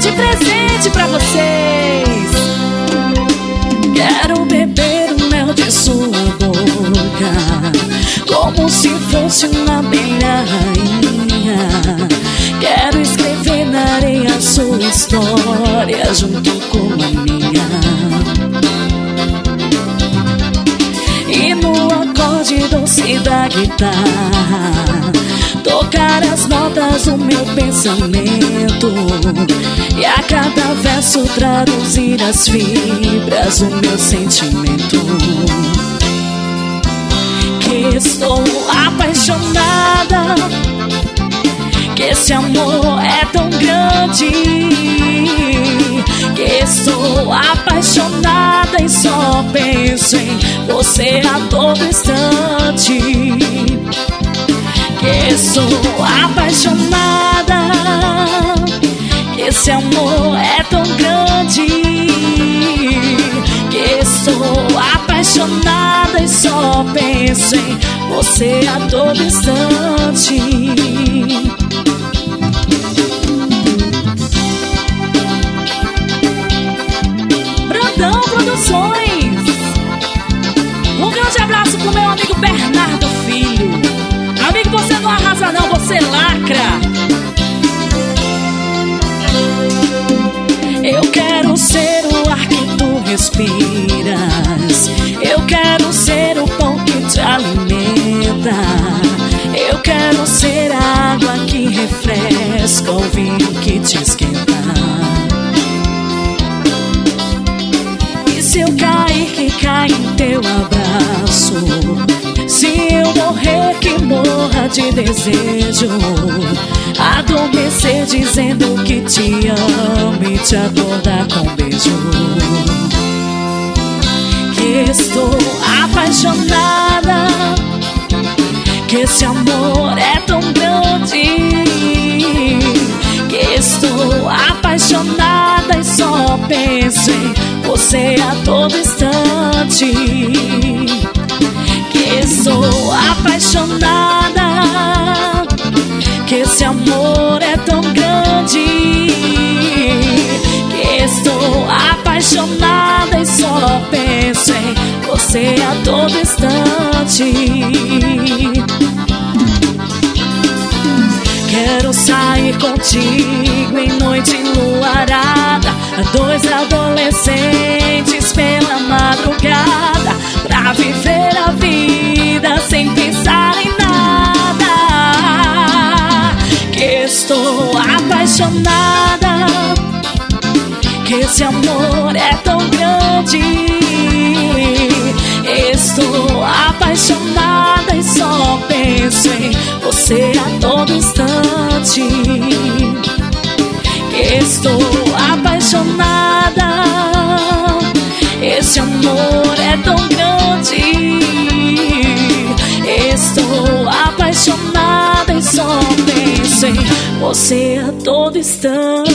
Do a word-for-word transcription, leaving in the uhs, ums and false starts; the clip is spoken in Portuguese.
de presente pra vocês. Quero beber o mel de sua boca, como se fosse uma abelha rainha. Quero escrever na areia sua história junto com a minha. E no acorde doce da guitarra tocar as notas do meu pensamento, e a cada verso traduzir as fibras do meu sentimento. Que estou apaixonada, que esse amor é tão grande, que estou apaixonada e só penso em você a todo instante. Que sou apaixonada, que esse amor é tão grande, que sou apaixonada e só penso em você a todo instante. Brandão Produções. Um grande abraço pro meu amigo Bernardo Filho. Amigo, você não arrasa não, você lacra. Eu quero ser o ar que tu respiras, eu quero ser o pão que te alimenta, eu quero ser a água que refresca, o vinho que te esquenta. E se eu cair, que cai em teu abraço, se eu morrer, que morra de desejo, adormecer dizendo que te amo e te acordar com um beijo. Que estou apaixonada, que esse amor é tão grande, que estou apaixonada e só penso em você a todo instante. Que sou apaixonada, que esse amor é tão grande, que estou apaixonada e só penso em você a todo instante. Quero sair contigo em noite enluarada, dois adolescentes pela madrugada, pra viver a vida sem pensar em nada. Que estou apaixonada, que esse amor é tão grande, estou apaixonada e só penso em você a todo instante. Que estou apaixonada, esse amor é tão grande, estou apaixonada e só penso em você a todo instante.